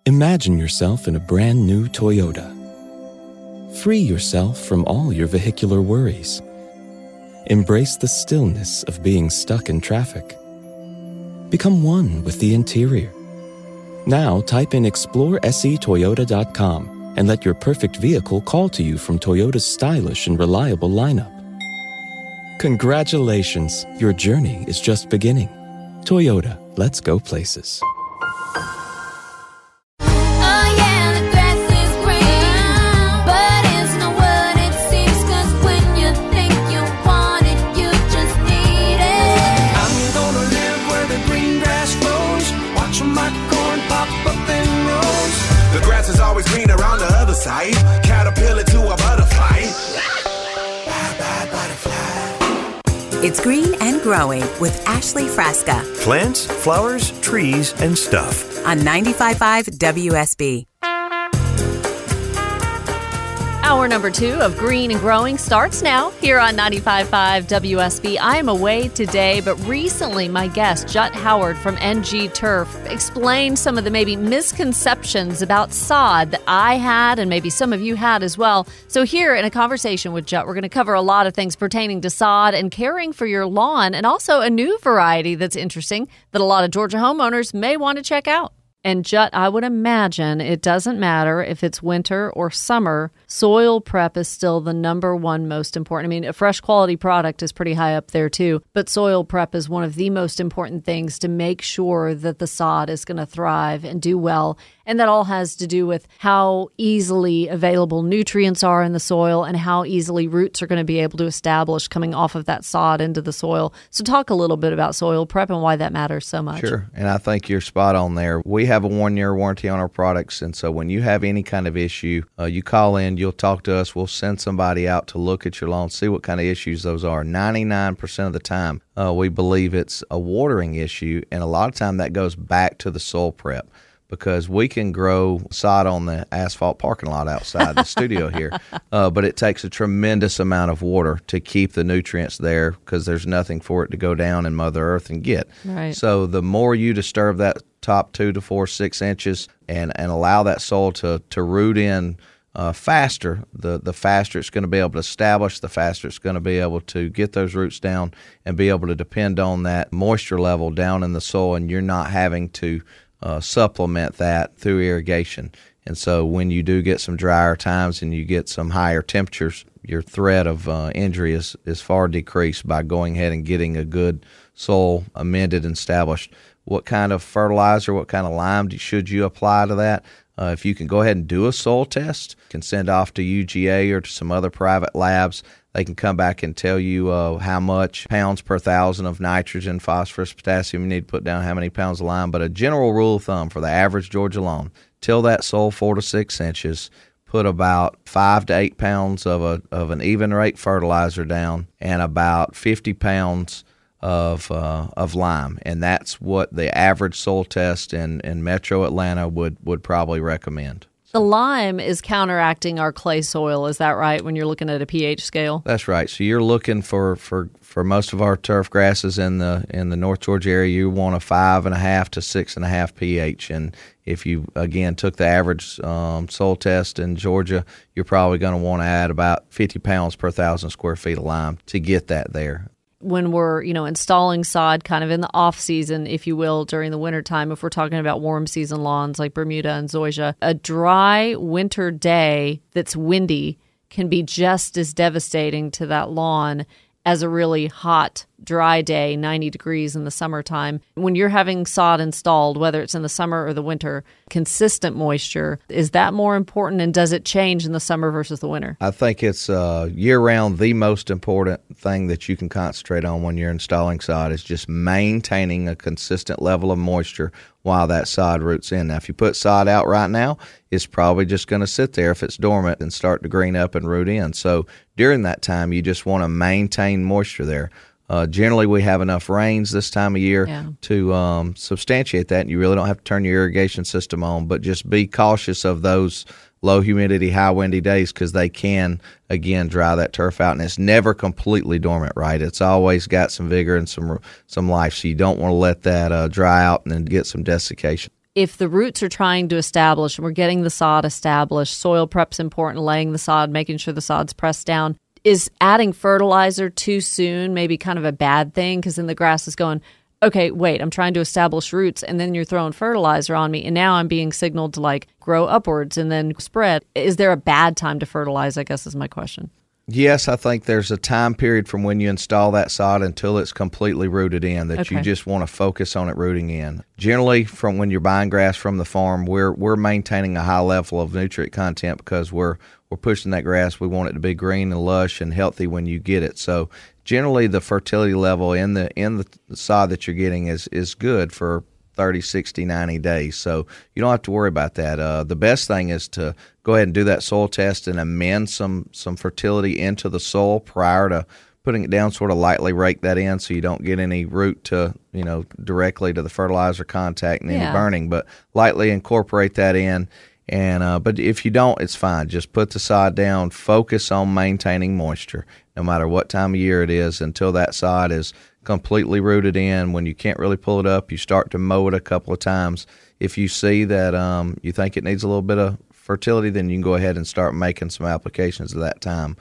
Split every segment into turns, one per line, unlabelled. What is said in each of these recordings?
Imagine yourself in a brand new Toyota. Free yourself from all your vehicular worries. Embrace the stillness of being stuck in traffic. Become one with the interior. Now type in exploresetoyota.com and let your perfect vehicle call to you from Toyota's stylish and reliable lineup. Congratulations, your journey is just beginning. Toyota, let's go places.
Caterpillar to a butterfly.
It's Green and Growing with Ashley Frasca.
Plants, flowers, trees, and stuff.
On 95.5 WSB.
Hour number 2 of Green and Growing starts now here on 95.5 WSB. I am away today, but recently my guest, Jut Howard from NG Turf, explained some of the maybe misconceptions about sod that I had and maybe some of you had as well. So here in a conversation with Jut, we're going to cover a lot of things pertaining to sod and caring for your lawn, and also a new variety that's interesting that a lot of Georgia homeowners may want to check out. And Jut, I would imagine it doesn't matter if it's winter or summer, soil prep is still the number one most important. I mean, a fresh quality product is pretty high up there too, but soil prep is one of the most important things to make sure that the sod is going to thrive and do well. And that all has to do with how easily available nutrients are in the soil and how easily roots are going to be able to establish coming off of that sod into the soil. So talk a little bit about soil prep and why that matters so much.
Sure, and I think you're spot on there. We have a 1-year warranty on our products, and so when you have any kind of issue, you call in, you'll talk to us, we'll send somebody out to look at your lawn, see what kind of issues those are. 99% of the time, we believe it's a watering issue, and a lot of time that goes back to the soil prep. Because we can grow sod on the asphalt parking lot outside the studio here, but it takes a tremendous amount of water to keep the nutrients there because there's nothing for it to go down in Mother Earth and get.
Right.
So the more you disturb that top 2 to 4, 6 inches and allow that soil to root in faster, the faster it's going to be able to establish, the faster it's going to be able to get those roots down and be able to depend on that moisture level down in the soil, and you're not having to supplement that through irrigation. And so when you do get some drier times and you get some higher temperatures, your threat of injury is far decreased by going ahead and getting a good soil amended and established. What kind of fertilizer, what kind of lime should you apply to that? If you can go ahead and do a soil test, you can send off to UGA or to some other private labs. They can come back and tell you how much pounds per thousand of nitrogen, phosphorus, potassium you need to put down, how many pounds of lime. But a general rule of thumb for the average Georgia lawn, till that soil 4 to 6 inches, put about 5 to 8 pounds of an even rate fertilizer down and about 50 pounds of lime, and that's what the average soil test in Metro Atlanta would probably recommend.
The lime is counteracting our clay soil, is that right, when you're looking at a pH scale?
That's right. So you're looking for most of our turf grasses in the North Georgia area, you want a 5.5 to 6.5 pH. And if you, again, took the average soil test in Georgia, you're probably going to want to add about 50 pounds per 1,000 square feet of lime to get that there.
When we're, installing sod kind of in the off season, if you will, during the wintertime, if we're talking about warm season lawns like Bermuda and Zoysia, a dry winter day that's windy can be just as devastating to that lawn as a really hot, dry day, 90 degrees in the summertime. When you're having sod installed, whether it's in the summer or the winter, consistent moisture, is that more important, and does it change in the summer versus the winter?
I think it's year-round the most important thing that you can concentrate on when you're installing sod is just maintaining a consistent level of moisture while that sod roots in. Now, if you put sod out right now, it's probably just going to sit there if it's dormant and start to green up and root in. So during that time, you just want to maintain moisture there. Generally, we have enough rains this time of year to substantiate that, and you really don't have to turn your irrigation system on, but just be cautious of those low humidity, high windy days because they can, again, dry that turf out, and it's never completely dormant, right? It's always got some vigor and some life, so you don't want to let that dry out and then get some desiccation.
if the roots are trying to establish and we're getting the sod established, soil prep's important, laying the sod, making sure the sod's pressed down. Is adding fertilizer too soon maybe kind of a bad thing? Because then the grass is going, okay, wait, I'm trying to establish roots, and then you're throwing fertilizer on me, and now I'm being signaled to like grow upwards and then spread. Is there a bad time to fertilize, I guess is my question.
Yes, I think there's a time period from when you install that sod until it's completely rooted in that you just want to focus on it rooting in. Generally, from when you're buying grass from the farm, we're maintaining a high level of nutrient content because we're pushing that grass. We want it to be green and lush and healthy when you get it. So generally, the fertility level in the sod that you're getting is good for 30, 60, 90 days. So you don't have to worry about that. The best thing is to go ahead and do that soil test and amend some fertility into the soil prior to putting it down, sort of lightly rake that in so you don't get any root to, directly to the fertilizer contact and any burning, but lightly incorporate that in. And but if you don't, it's fine. Just put the sod down, focus on maintaining moisture no matter what time of year it is until that sod is completely rooted in. When you can't really pull it up, you start to mow it a couple of times. If you see that you think it needs a little bit of fertility, then you can go ahead and start making some applications at that time.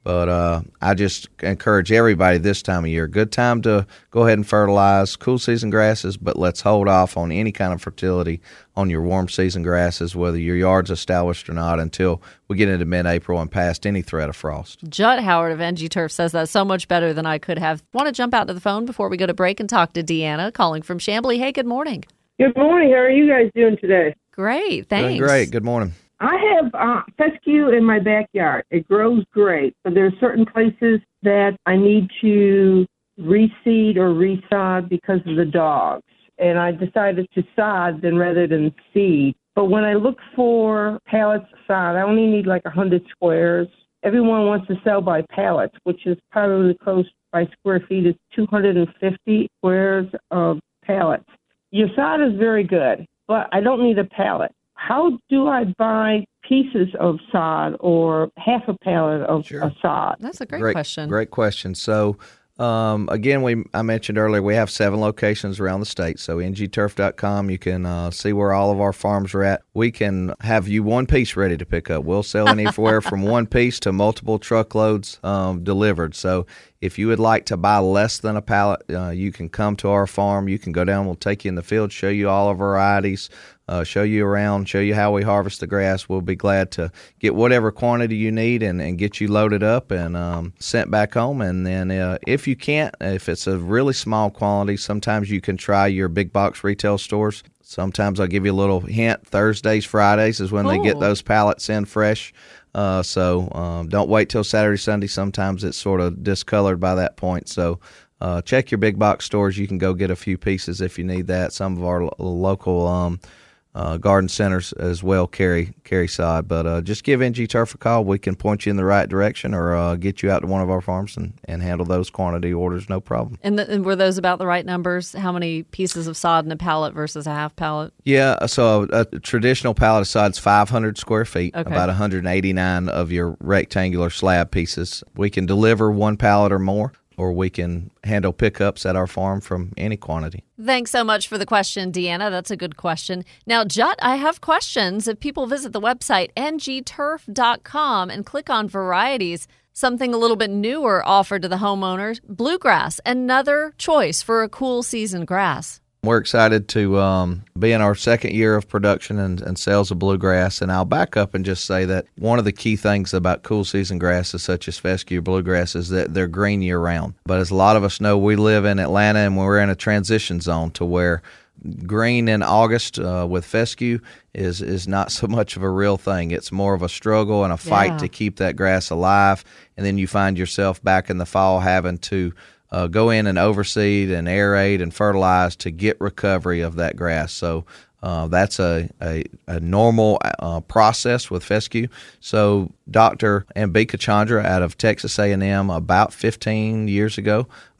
But I just encourage everybody this time of year, good time to go ahead and fertilize cool season grasses, but let's hold off on any kind of fertility on your warm season grasses, whether your yard's established or not, until we get into mid-April and past any threat of frost.
Judd Howard of NG Turf says that so much better than I could have. Want to jump out to the phone before we go to break and talk to Deanna, calling from Chamblee. Hey, good morning.
Good morning. How are you guys doing today?
Great, thanks.
Doing great. Good morning.
I have fescue in my backyard. It grows great, but there are certain places that I need to reseed or resod because of the dogs. And I decided to sod then rather than seed. But when I look for pallets of sod, I only need like 100 squares. Everyone wants to sell by pallets, which is probably close by square feet is 250 squares of pallets. Your sod is very good, but I don't need a pallet. How do I buy pieces of sod or half a pallet of sod?
That's a great question.
Great question. So, again, I mentioned earlier we have 7 locations around the state. So ngturf.com, you can see where all of our farms are at. We can have you one piece ready to pick up. We'll sell anywhere from one piece to multiple truckloads delivered. So if you would like to buy less than a pallet, you can come to our farm. You can go down. We'll take you in the field, show you all our varieties, show you around, show you how we harvest the grass. We'll be glad to get whatever quantity you need and get you loaded up and sent back home. And then if you can't, if it's a really small quantity, sometimes you can try your big box retail stores. Sometimes I'll give you a little hint. Thursdays, Fridays is when they get those pallets in fresh. So don't wait till Saturday, Sunday. Sometimes it's sort of discolored by that point. So check your big box stores. You can go get a few pieces if you need that. Some of our local garden centers as well carry sod. But just give NG Turf a call. We can point you in the right direction or get you out to one of our farms and handle those quantity orders, no problem.
And were those about the right numbers? How many pieces of sod in a pallet versus a half pallet?
Yeah, so a traditional pallet of sod is 500 square feet, about 189 of your rectangular slab pieces. We can deliver one pallet or more, or we can handle pickups at our farm from any quantity.
Thanks so much for the question, Deanna. That's a good question. Now, Jut, I have questions. If people visit the website ngturf.com and click on varieties, something a little bit newer offered to the homeowners, bluegrass, another choice for a cool season grass.
We're excited to be in our second year of production and sales of bluegrass. And I'll back up and just say that one of the key things about cool season grasses such as fescue bluegrass is that they're green year-round. But as a lot of us know, we live in Atlanta and we're in a transition zone to where green in August with fescue is not so much of a real thing. It's more of a struggle and a fight to keep that grass alive. And then you find yourself back in the fall having to go in and overseed and aerate and fertilize to get recovery of that grass. So that's a normal process with fescue. So Dr. Ambika Chandra out of Texas A&M about 15 years ago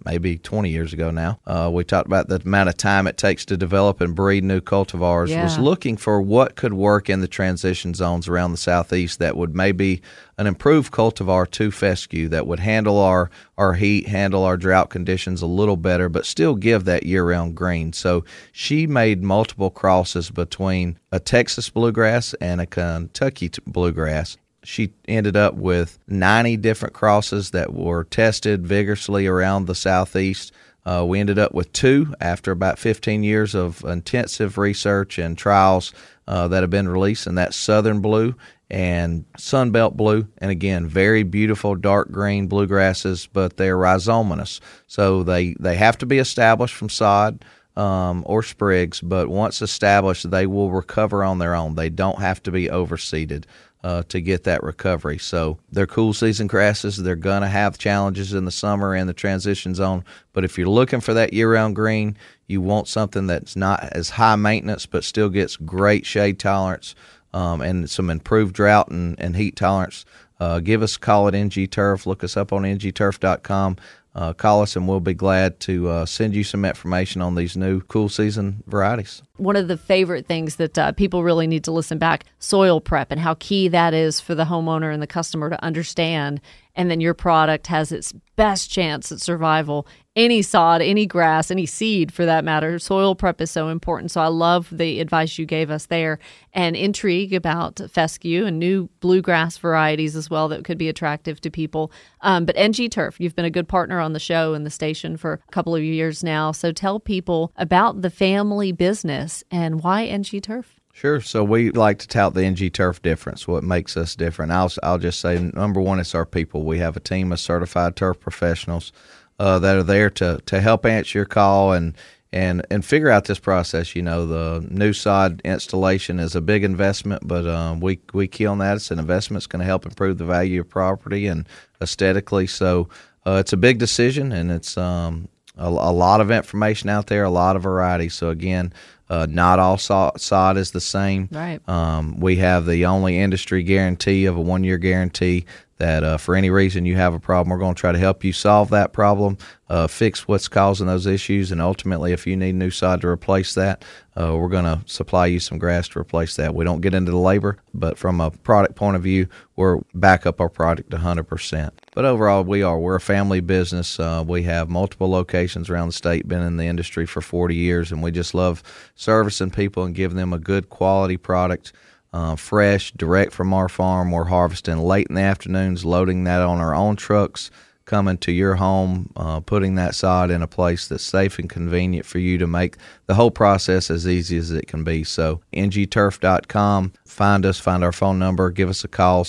maybe 20 years ago now. We talked about the amount of time it takes to develop and breed new cultivars.
Yeah.
Was looking for what could work in the transition zones around the Southeast that would maybe an improved cultivar to fescue that would handle our heat, handle our drought conditions a little better, but still give that year-round green. So she made multiple crosses between a Texas bluegrass and a Kentucky bluegrass. She ended up with 90 different crosses that were tested vigorously around the Southeast. We ended up with 2 after about 15 years of intensive research and trials that have been released, and that's Southern Blue and Sunbelt Blue. And again, very beautiful dark green bluegrasses, but they're rhizomatous. So they have to be established from sod or sprigs, but once established, they will recover on their own. They don't have to be overseeded to get that recovery. So they're cool season grasses. They're going to have challenges in the summer and the transition zone. But if you're looking for that year-round green, you want something that's not as high maintenance but still gets great shade tolerance and some improved drought and heat tolerance. Give us a call at NG Turf. Look us up on ngturf.com. Call us and we'll be glad to send you some information on these new cool season varieties.
One of the favorite things that people really need to listen back, soil prep and how key that is for the homeowner and the customer to understand. And then your product has its best chance at survival. Any sod, any grass, any seed for that matter, soil prep is so important. So I love the advice you gave us there and intrigue about fescue and new bluegrass varieties as well that could be attractive to people. But NG Turf, you've been a good partner on the show and the station for a couple of years now. So tell people about the family business and why NG Turf.
Sure. So we like to tout the NG Turf difference, what makes us different. I'll just say, number one, it's our people. We have a team of certified turf professionals that are there to help answer your call and figure out this process. You know, the new sod installation is a big investment, but we key on that. It's an investment. It's going to help improve the value of property and aesthetically. So it's a big decision, and it's a lot of information out there, a lot of variety. So again, not all sod is the same.
Right.
We have the only industry guarantee of a 1-year guarantee that for any reason you have a problem, we're going to try to help you solve that problem, fix what's causing those issues, and ultimately, if you need new sod to replace that, we're going to supply you some grass to replace that. We don't get into the labor, but from a product point of view, we're back up our product 100%. But overall, we're a family business. We have multiple locations around the state, been in the industry for 40 years, and we just love servicing people and giving them a good quality product. Fresh, direct from our farm. We're harvesting late in the afternoons, loading that on our own trucks, coming to your home, putting that sod in a place that's safe and convenient for you to make the whole process as easy as it can be. So ngturf.com, find us, find our phone number, give us a call,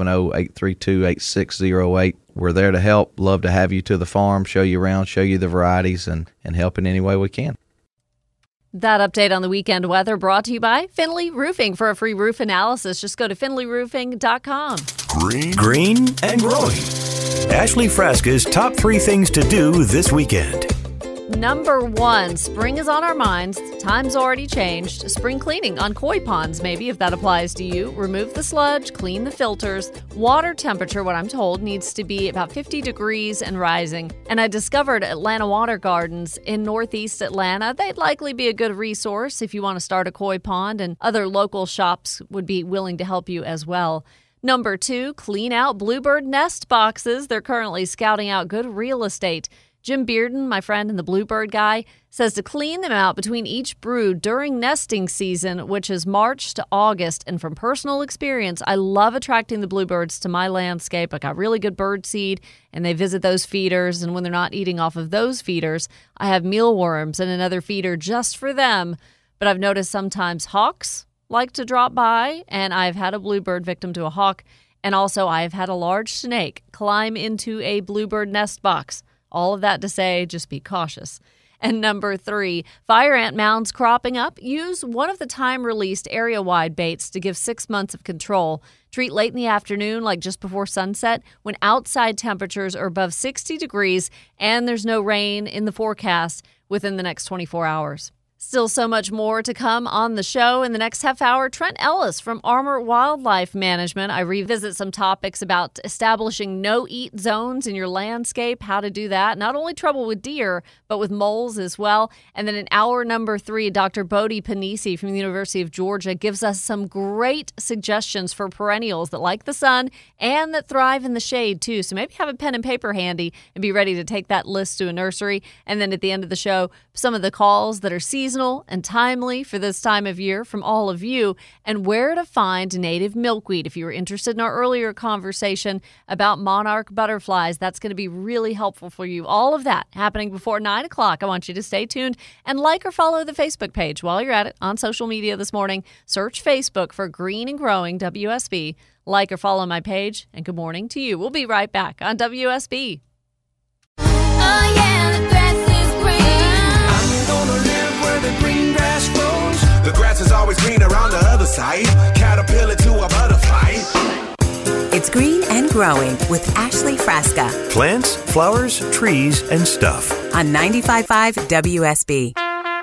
770-832-8608. We're there to help. Love to have you to the farm, show you around, show you the varieties, and help in any way we can.
That update on the weekend weather brought to you by Finley Roofing. For a free roof analysis, just go to finleyroofing.com.
Green and growing. Ashley Frasca's top 3 things to do this weekend.
Number 1, spring is on our minds. Time's already changed. Spring cleaning on koi ponds, maybe, if that applies to you. Remove the sludge, clean the filters. Water temperature, what I'm told, needs to be about 50 degrees and rising. And I discovered Atlanta Water Gardens in Northeast Atlanta. They'd likely be a good resource if you want to start a koi pond, and other local shops would be willing to help you as well. Number 2, clean out bluebird nest boxes. They're currently scouting out good real estate. Jim Bearden, my friend and the Bluebird guy, says to clean them out between each brood during nesting season, which is March to August. And from personal experience, I love attracting the bluebirds to my landscape. I got really good bird seed, and they visit those feeders. And when they're not eating off of those feeders, I have mealworms and another feeder just for them. But I've noticed sometimes hawks like to drop by, and I've had a bluebird victim to a hawk. And also I've had a large snake climb into a bluebird nest box. All of that to say, just be cautious. And number 3, fire ant mounds cropping up. Use one of the time-released area-wide baits to give 6 months of control. Treat late in the afternoon, like just before sunset, when outside temperatures are above 60 degrees and there's no rain in the forecast within the next 24 hours. Still so much more to come on the show. In the next half hour, Trent Ellis from Armor Wildlife Management. I revisit some topics about establishing no-eat zones in your landscape, how to do that. Not only trouble with deer, but with moles as well. And then in hour number 3, Dr. Bodhi Panisi from the University of Georgia gives us some great suggestions for perennials that like the sun and that thrive in the shade too. So maybe have a pen and paper handy and be ready to take that list to a nursery. And then at the end of the show, some of the calls that are seasonal and timely for this time of year from all of you, and where to find native milkweed. If you were interested in our earlier conversation about monarch butterflies, that's going to be really helpful for you. All of that happening before 9 o'clock. I want you to stay tuned and like or follow the Facebook page while you're at it on social media this morning. Search Facebook for Green and Growing WSB. Like or follow my page, and good morning to you. We'll be right back on WSB.
Oh yeah, the grass is green.
I'm gonna live where the green grass grows. The grass is always greener on the other side. Caterpillar to a butterfly.
It's Green and Growing with Ashley Frasca
Plants, flowers, trees, and stuff.
on 95.5 WSB.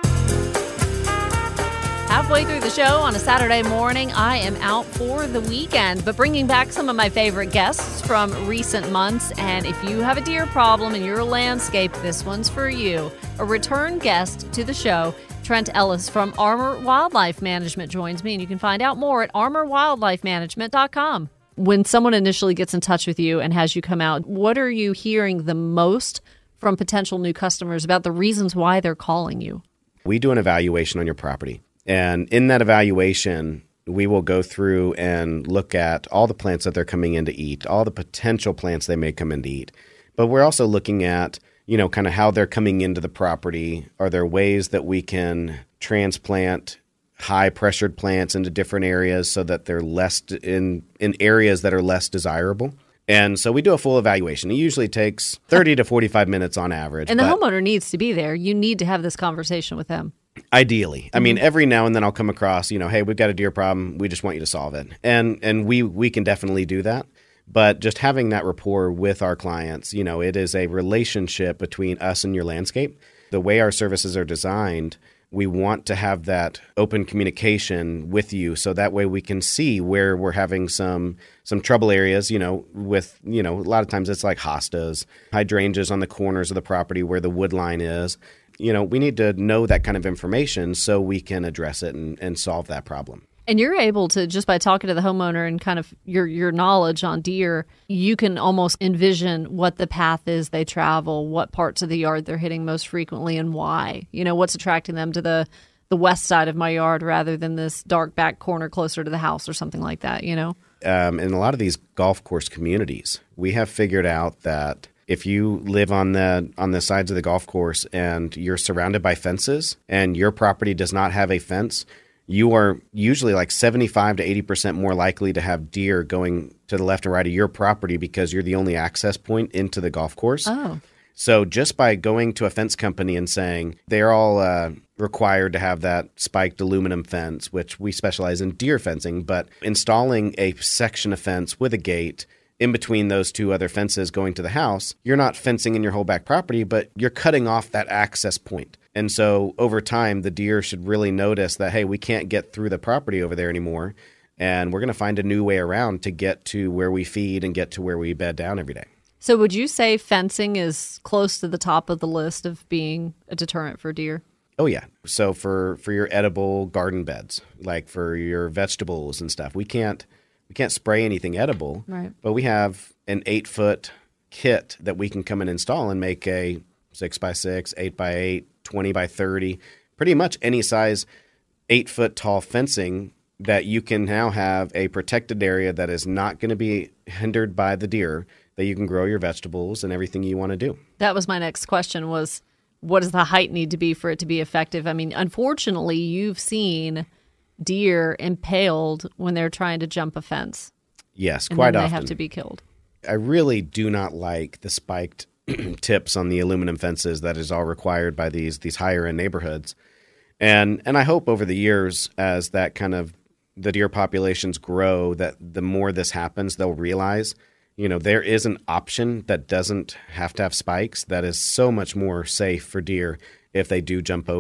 Halfway through the show on a Saturday morning, I am out for the weekend, but bringing back some of my favorite guests from recent months. And if you have a deer problem in your landscape, this one's for you. A return guest to the show, Trent Ellis from Armor Wildlife Management joins me, and you can find out more at armorwildlifemanagement.com. When someone initially gets in touch with you and has you come out, what are you hearing the most from potential new customers about the reasons why they're calling you?
We do an evaluation on your property. And in that evaluation, we will go through and look at all the plants that they're coming in to eat, all the potential plants they may come in to eat. But we're also looking at, kind of how they're coming into the property. Are there ways that we can transplant high-pressured plants into different areas so that they're less in areas that are less desirable? And so we do a full evaluation. It usually takes 30 to 45 minutes on average.
And the homeowner needs to be there. You need to have this conversation with them.
Ideally. I mean, every now and then I'll come across, hey, we've got a deer problem. We just want you to solve it. And we can definitely do that. But just having that rapport with our clients, it is a relationship between us and your landscape. The way our services are designed, we want to have that open communication with you so that way we can see where we're having some trouble areas, with, a lot of times it's like hostas, hydrangeas on the corners of the property where the wood line is. We need to know that kind of information so we can address it and solve that problem.
And you're able to, just by talking to the homeowner and kind of your knowledge on deer, you can almost envision what the path is they travel, what parts of the yard they're hitting most frequently and why. What's attracting them to the west side of my yard rather than this dark back corner closer to the house or something like that, In
a lot of these golf course communities, we have figured out that if you live on the sides of the golf course and you're surrounded by fences and your property does not have a fence, you are usually like 75 to 80% more likely to have deer going to the left and right of your property because you're the only access point into the golf course.
Oh.
So just by going to a fence company and saying they're all required to have that spiked aluminum fence, which we specialize in deer fencing, but installing a section of fence with a gate in between those two other fences going to the house, you're not fencing in your whole back property, but you're cutting off that access point. And so over time, the deer should really notice that, hey, we can't get through the property over there anymore, and we're going to find a new way around to get to where we feed and get to where we bed down every day.
So would you say fencing is close to the top of the list of being a deterrent for deer?
Oh, yeah. So for your edible garden beds, like for your vegetables and stuff, we can't spray anything edible,
right?
But we have an 8-foot kit that we can come and install and make a 6x6, 8x8, 20x30, pretty much any size 8-foot tall fencing that you can now have a protected area that is not going to be hindered by the deer, that you can grow your vegetables and everything you want to do.
That was my next question was, what does the height need to be for it to be effective? I mean, unfortunately, you've seen deer impaled when they're trying to jump a fence.
Yes,
and
quite
then
often.
They have to be killed.
I really do not like the spiked tips on the aluminum fences that is all required by these higher end neighborhoods. And I hope over the years, as that kind of the deer populations grow, that the more this happens, they'll realize, there is an option that doesn't have to have spikes that is so much more safe for deer if they do jump over.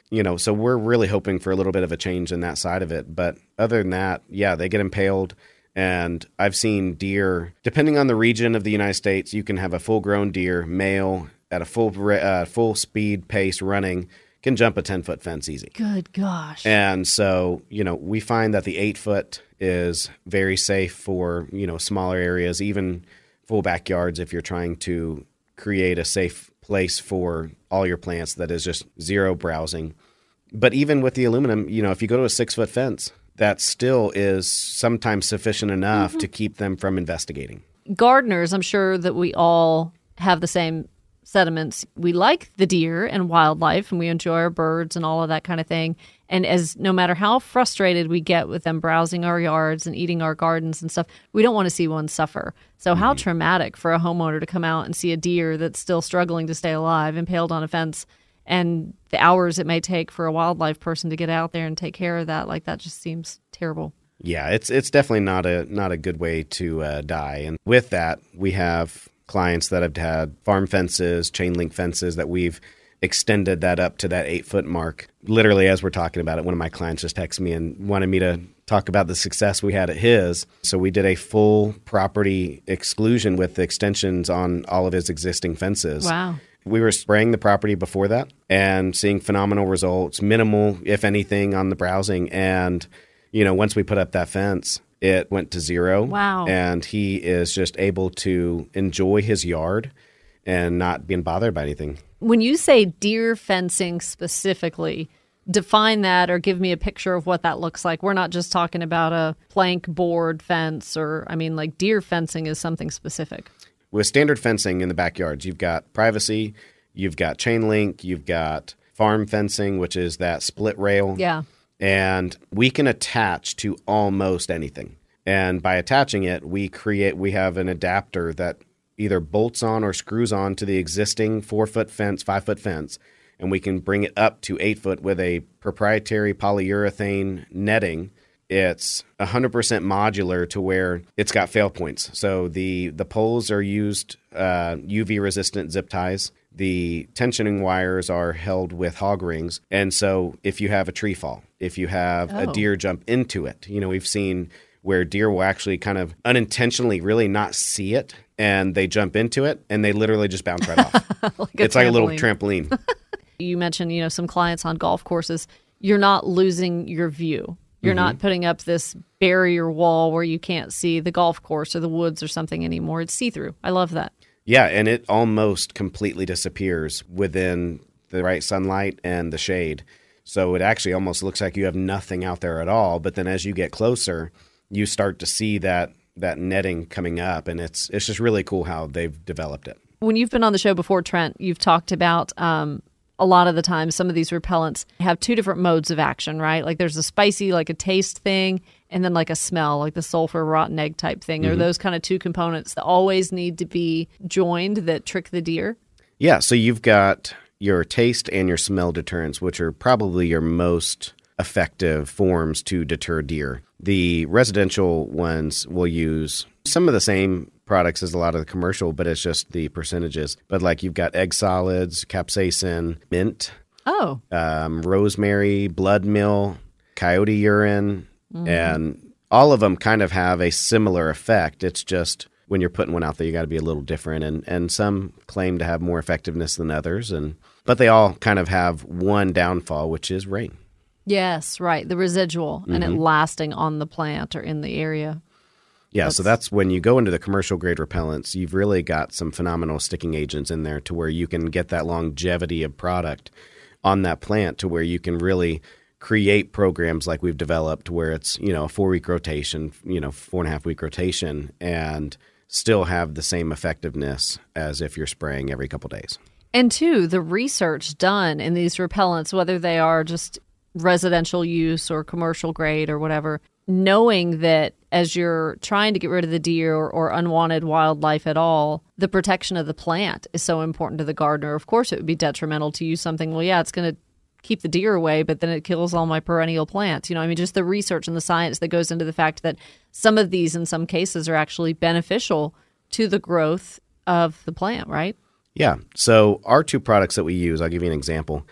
So we're really hoping for a little bit of a change in that side of it. But other than that, yeah, they get impaled. And I've seen deer, depending on the region of the United States, you can have a full-grown deer, male, at a full speed pace running, can jump a 10-foot fence easy.
Good gosh.
And so, we find that the 8-foot is very safe for, smaller areas, even full backyards if you're trying to create a safe place for all your plants that is just zero browsing. But even with the aluminum, if you go to a 6-foot fence, that still is sometimes sufficient enough to keep them from investigating.
Gardeners, I'm sure that we all have the same sentiments. We like the deer and wildlife, and we enjoy our birds and all of that kind of thing. And no matter how frustrated we get with them browsing our yards and eating our gardens and stuff, we don't want to see one suffer. So how traumatic for a homeowner to come out and see a deer that's still struggling to stay alive, impaled on a fence, and the hours it may take for a wildlife person to get out there and take care of that. Like, that just seems terrible.
Yeah, it's definitely not a good way to die. And with that, we have clients that have had farm fences, chain link fences that we've extended that up to that 8-foot mark. Literally, as we're talking about it, one of my clients just texted me and wanted me to talk about the success we had at his. So we did a full property exclusion with the extensions on all of his existing fences.
Wow.
We were spraying the property before that and seeing phenomenal results, minimal, if anything, on the browsing. And, once we put up that fence, it went to zero.
Wow.
And he is just able to enjoy his yard and not being bothered by anything.
When you say deer fencing specifically, define that or give me a picture of what that looks like. We're not just talking about a plank board fence like deer fencing is something specific.
With standard fencing in the backyards, you've got privacy, you've got chain link, you've got farm fencing, which is that split rail.
Yeah.
And we can attach to almost anything. And by attaching it, we have an adapter that either bolts on or screws on to the existing 4-foot fence, 5-foot fence, and we can bring it up to 8-foot with a proprietary polyurethane netting. It's 100% modular to where it's got fail points. So the poles are used UV-resistant zip ties. The tensioning wires are held with hog rings. And so if you have a tree fall, if you have a deer jump into it, we've seen where deer will actually kind of unintentionally really not see it, and they jump into it, and they literally just bounce right off. It's like a little trampoline.
You mentioned, some clients on golf courses, you're not losing your view. You're not putting up this barrier wall where you can't see the golf course or the woods or something anymore. It's see-through. I love that.
Yeah, and it almost completely disappears within the right sunlight and the shade. So it actually almost looks like you have nothing out there at all. But then as you get closer, you start to see that netting coming up, and it's just really cool how they've developed it.
When you've been on the show before, Trent, you've talked about a lot of the time some of these repellents have two different modes of action, right? Like there's a spicy, like a taste thing, and then like a smell, like the sulfur rotten egg type thing. Are those kind of two components that always need to be joined that trick the deer?
Yeah, so you've got your taste and your smell deterrents, which are probably your most effective forms to deter deer. The residential ones will use some of the same products as a lot of the commercial, but it's just the percentages. But like you've got egg solids, capsaicin, mint, rosemary, blood meal, coyote urine, and all of them kind of have a similar effect. It's just when you're putting one out there, you got to be a little different. And some claim to have more effectiveness than others, but they all kind of have one downfall, which is rain. Yes,
right. The residual and it lasting on the plant or in the area.
Yeah, so that's when you go into the commercial grade repellents, you've really got some phenomenal sticking agents in there to where you can get that longevity of product on that plant to where you can really create programs like we've developed where it's, a 4-week rotation, 4.5-week rotation, and still have the same effectiveness as if you're spraying every couple days.
And two, the research done in these repellents, whether they are just residential use or commercial grade or whatever, knowing that as you're trying to get rid of the deer or unwanted wildlife at all, the protection of the plant is so important to the gardener. Of course, it would be detrimental to use something, it's going to keep the deer away, but then it kills all my perennial plants. Just the research and the science that goes into the fact that some of these, in some cases, are actually beneficial to the growth of the plant, right?
Yeah. So our two products that we use, I'll give you an example.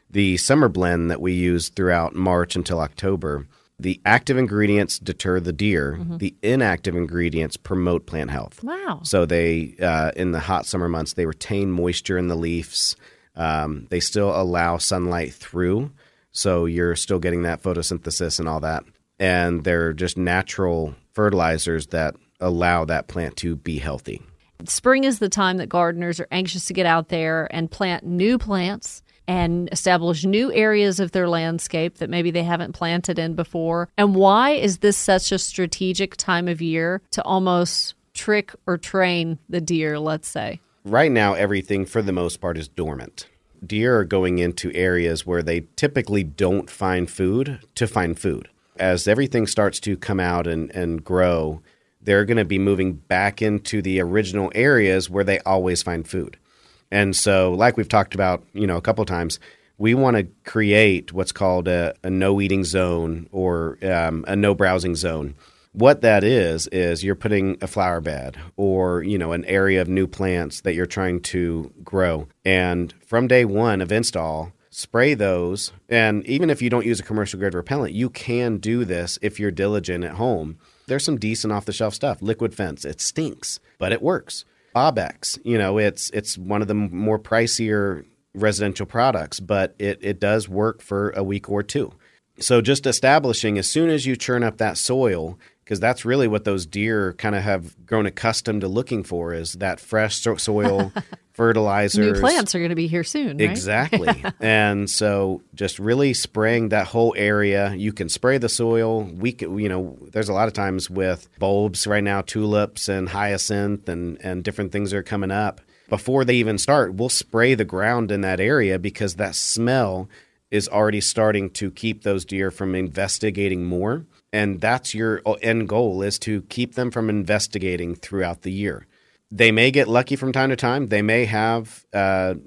The summer blend that we use throughout March until October, the active ingredients deter the deer.
Mm-hmm.
The inactive ingredients promote plant health.
Wow.
So they, in the hot summer months, they retain moisture in the leaves. They still allow sunlight through, so you're still getting that photosynthesis and all that. And they're just natural fertilizers that allow that plant to be healthy.
Spring is the time that gardeners are anxious to get out there and plant new plants and establish new areas of their landscape that maybe they haven't planted in before. And why is this such a strategic time of year to almost trick or train the deer, let's say?
Right now, everything for the most part is dormant. Deer are going into areas where they typically don't find food to find food. As everything starts to come out and grow, they're going to be moving back into the original areas where they always find food. And so, like we've talked about, a couple of times, we want to create what's called a no-eating zone or a no-browsing zone. What that is you're putting a flower bed or, an area of new plants that you're trying to grow. And from day one of install, spray those. And even if you don't use a commercial grade repellent, you can do this if you're diligent at home. There's some decent off-the-shelf stuff. Liquid Fence, it stinks, but it works. Bobex, it's one of the more pricier residential products, but it does work for a week or two. So just establishing as soon as you churn up that soil, because that's really what those deer kind of have grown accustomed to looking for, is that fresh soil, fertilizers.
New plants are going to be here soon, right?
Exactly. And so just really spraying that whole area. You can spray the soil. There's a lot of times with bulbs right now, tulips and hyacinth and different things are coming up. Before they even start, we'll spray the ground in that area because that smell is already starting to keep those deer from investigating more. And that's your end goal, is to keep them from investigating throughout the year. They may get lucky from time to time. They may have, an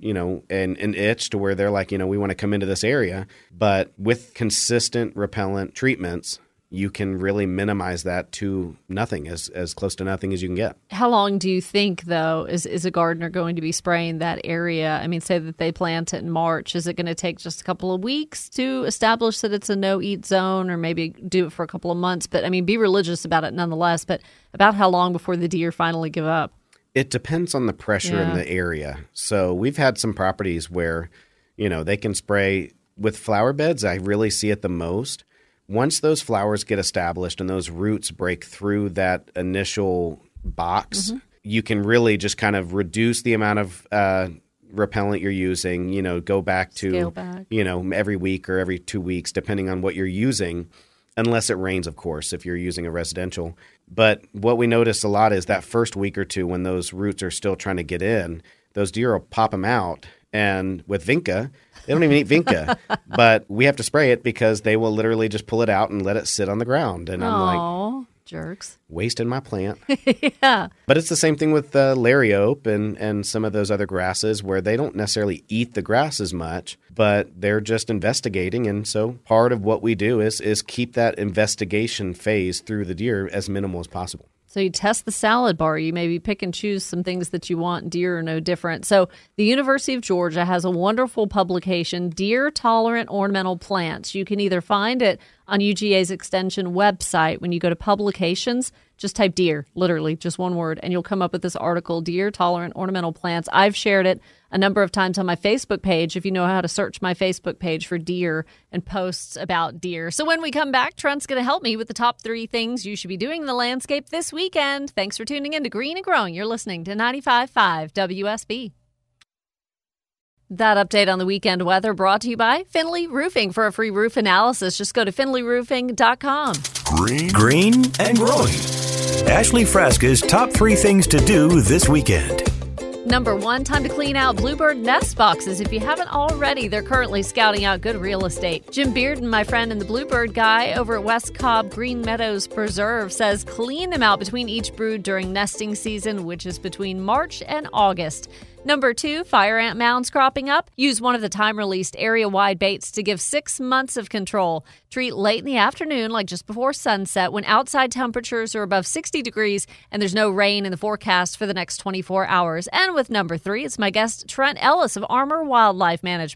itch to where they're like, we want to come into this area. But with consistent repellent treatments, you can really minimize that to nothing, as close to nothing as you can get.
How long do you think, though, is a gardener going to be spraying that area? I mean, say that they plant it in March. Is it going to take just a couple of weeks to establish that it's a no-eat zone, or maybe do it for a couple of months? But, be religious about it nonetheless. But about how long before the deer finally give up?
It depends on the pressure in the area. So we've had some properties where, they can spray with flower beds. I really see it the most. Once those flowers get established and those roots break through that initial box, you can really just kind of reduce the amount of repellent you're using, go back to,
Scale back.
Every week or every 2 weeks, depending on what you're using, unless it rains, of course, if you're using a residential. But what we notice a lot is that first week or two, when those roots are still trying to get in, those deer will pop them out. And with Vinca, they don't even eat Vinca, but we have to spray it because they will literally just pull it out and let it sit on the ground. And I'm like,
jerks.
Wasting my plant.
Yeah.
But it's the same thing with Lariop and some of those other grasses where they don't necessarily eat the grass as much, but they're just investigating. And so part of what we do is keep that investigation phase through the deer as minimal as possible.
So you test the salad bar. You maybe pick and choose some things that you want. Deer are no different. So the University of Georgia has a wonderful publication, Deer Tolerant Ornamental Plants. You can either find it on UGA's extension website. When you go to publications, just type deer, literally just one word, and you'll come up with this article, Deer Tolerant Ornamental Plants. I've shared it a number of times on my Facebook page, if you know how to search my Facebook page for deer and posts about deer. So when we come back, Trent's going to help me with the top 3 things you should be doing in the landscape this weekend. Thanks for tuning in to Green and Growing. You're listening to 95.5 WSB. That update on the weekend weather brought to you by Finley Roofing. For a free roof analysis, just go to finleyroofing.com.
Green and Growing. Ashley Frasca's top 3 things to do this weekend.
Number 1, time to clean out bluebird nest boxes. If you haven't already, they're currently scouting out good real estate. Jim Bearden, my friend and the bluebird guy over at West Cobb Green Meadows Preserve, says clean them out between each brood during nesting season, which is between March and August. Number 2, fire ant mounds cropping up. Use one of the time-released area-wide baits to give 6 months of control. Treat late in the afternoon, like just before sunset, when outside temperatures are above 60 degrees and there's no rain in the forecast for the next 24 hours. And with number 3, it's my guest Trent Ellis of Armor Wildlife Management.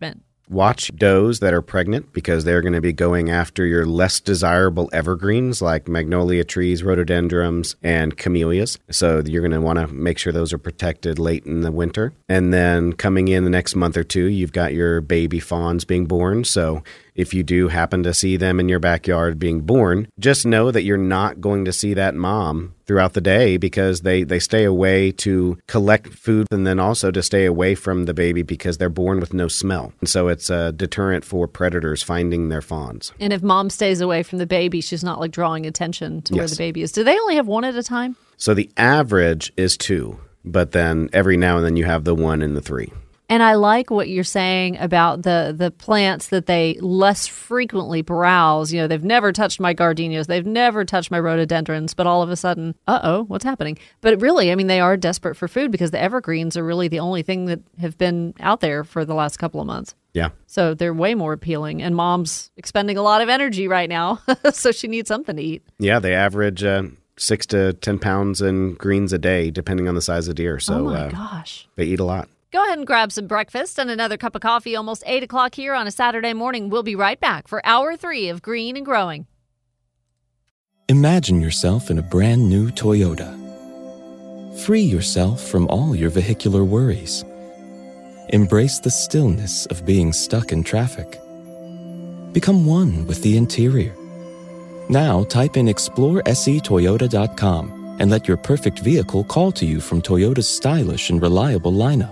Watch does that are pregnant because they're going to be going after your less desirable evergreens like magnolia trees, rhododendrons, and camellias. So you're going to want to make sure those are protected late in the winter. And then coming in the next month or two, you've got your baby fawns being born. So if you do happen to see them in your backyard being born, just know that you're not going to see that mom throughout the day because they stay away to collect food and then also to stay away from the baby because they're born with no smell. And so it's a deterrent for predators finding their fawns.
And if mom stays away from the baby, she's not like drawing attention to where the baby is. Do they only have one at a time?
So the average is 2, but then every now and then you have the 1 and the 3.
And I like what you're saying about the plants that they less frequently browse. You know, they've never touched my gardenias. They've never touched my rhododendrons. But all of a sudden, what's happening? But really, I mean, they are desperate for food because the evergreens are really the only thing that have been out there for the last couple of months.
Yeah.
So they're way more appealing. And mom's expending a lot of energy right now. So she needs something to eat.
Yeah, they average 6 to 10 pounds in greens a day, depending on the size of deer. So,
oh my gosh.
They eat a lot.
Go ahead and grab some breakfast and another cup of coffee almost 8 o'clock here on a Saturday morning. We'll be right back for Hour 3 of Green and Growing.
Imagine yourself in a brand new Toyota. Free yourself from all your vehicular worries. Embrace the stillness of being stuck in traffic. Become one with the interior. Now type in exploresetoyota.com and let your perfect vehicle call to you from Toyota's stylish and reliable lineup.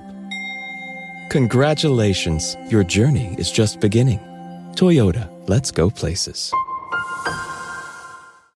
Congratulations, your journey is just beginning. Toyota, let's go places.